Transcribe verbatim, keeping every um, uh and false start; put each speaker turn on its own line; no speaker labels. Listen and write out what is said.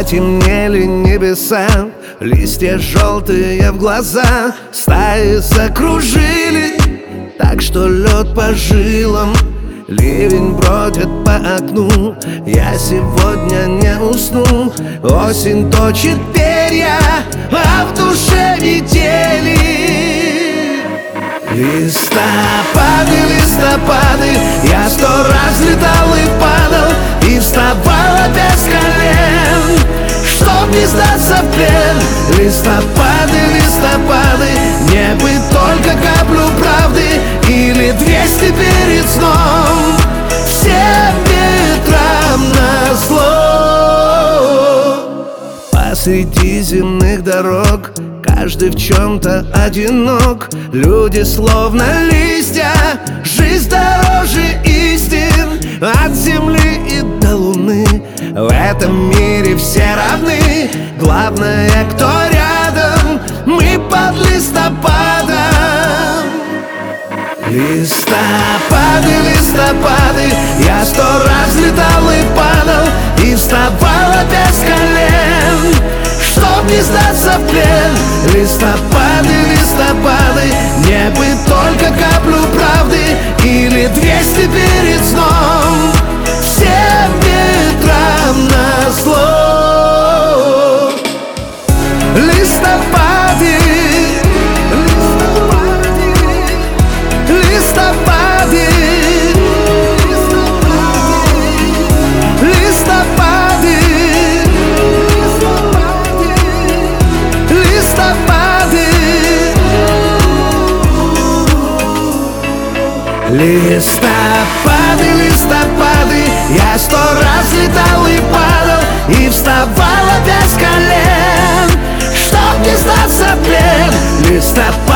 потемнели небеса, листья желтые в глаза, стаи закружили, так что лед по жилам. Ливень бродит по окну, я сегодня не усну. Осень точит перья, а в душе метели. Листопады, листопады, я сто раз летал и падал, и вставал опять с колен, чтоб не сдаться в плен. Листопады, листопады, мне бы только каплю правды или двести перед сном, всем ветрам назло. Посреди земных дорог каждый в чем-то одинок. Люди словно листья, жизнь дороже истин. От земли и до луны в этом мире все равны. Главное, кто рядом, мы под листопадом. Листопады, листопады, я сто раз летал и падал, и вставал опять с колен, чтоб не сдаться в плен. Листопады, листопады, мне бы только каплю правды или двести перед сном, всем ветрам назло. Листопады, листопады, листопады, листопады, листопады, листопады, я сто раз летал и падал, и вставал опять с колен, чтоб не сдаться в плен. Листопады,